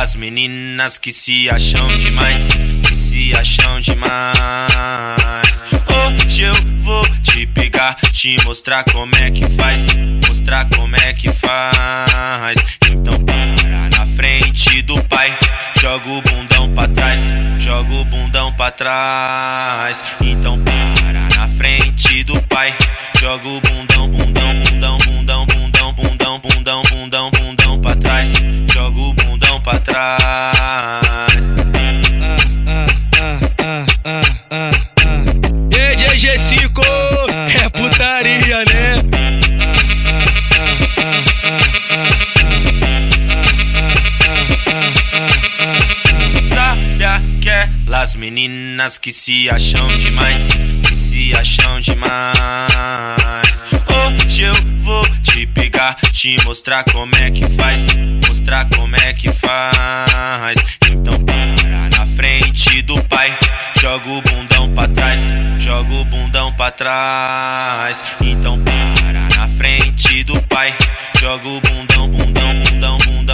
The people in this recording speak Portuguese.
aquelas meninas que se acham demais, que se acham demais. Hoje eu vou te pegar, te mostrar como é que faz, mostrar como é que faz. Então para na frente do pai, joga o bundão pra trás, joga o bundão pra trás. Então para na frente do pai, joga o bundão, bundão, bundão, bundão, bundão, bundão, bundão, bundão, bundão pra trás, joga o bundão pra trás. EGG5 é putaria, né? Sabe aquelas meninas que se acham demais, que se acham demais. Hoje eu vou te pegar, te mostrar como é que faz, mostrar como é que faz. Então para na frente do pai, joga o bundão pra trás, joga o bundão pra trás. Então para na frente do pai, joga o bundão, bundão, bundão, bundão.